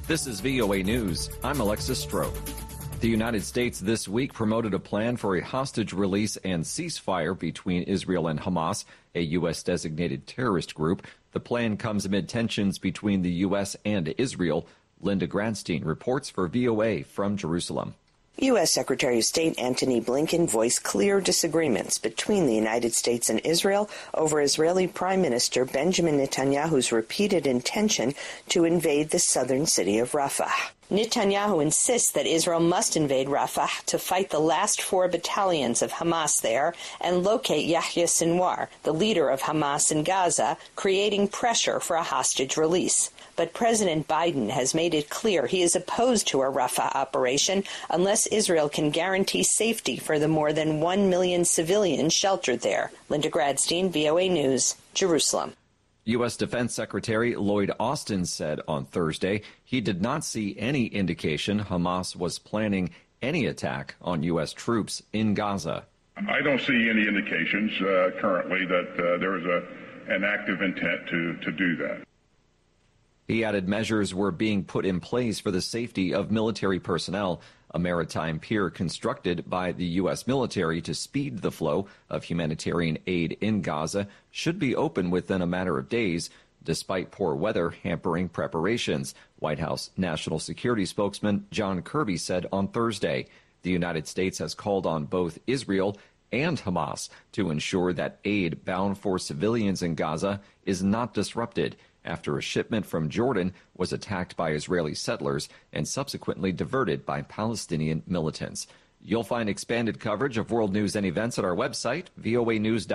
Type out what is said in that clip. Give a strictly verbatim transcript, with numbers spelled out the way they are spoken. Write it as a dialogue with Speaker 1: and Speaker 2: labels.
Speaker 1: This is V O A News. I'm Alexis Stroh. The United States this week promoted a plan for a hostage release and ceasefire between Israel and Hamas, a U S-designated terrorist group. The plan comes amid tensions between the U S and Israel. Linda Gradstein reports for V O A from Jerusalem.
Speaker 2: U S. Secretary of State Antony Blinken voiced clear disagreements between the United States and Israel over Israeli Prime Minister Benjamin Netanyahu's repeated intention to invade the southern city of Rafah. Netanyahu insists that Israel must invade Rafah to fight the last four battalions of Hamas there and locate Yahya Sinwar, the leader of Hamas in Gaza, creating pressure for a hostage release. But President Biden has made it clear he is opposed to a Rafah operation unless Israel can guarantee safety for the more than one million civilians sheltered there. Linda Gradstein, V O A News, Jerusalem.
Speaker 1: U S. Defense Secretary Lloyd Austin said on Thursday he did not see any indication Hamas was planning any attack on U S troops in Gaza.
Speaker 3: I don't see any indications uh, currently that uh, there is a, an active intent to, to do that.
Speaker 1: He added measures were being put in place for the safety of military personnel, a maritime pier constructed by the U S military to speed the flow of humanitarian aid in Gaza should be open within a matter of days, despite poor weather hampering preparations. White House National Security spokesman John Kirby said on Thursday the United States has called on both Israel and Hamas to ensure that aid bound for civilians in Gaza is not disrupted after a shipment from Jordan was attacked by Israeli settlers and subsequently diverted by Palestinian militants. You'll find expanded coverage of world news and events at our website, V O A news dot com.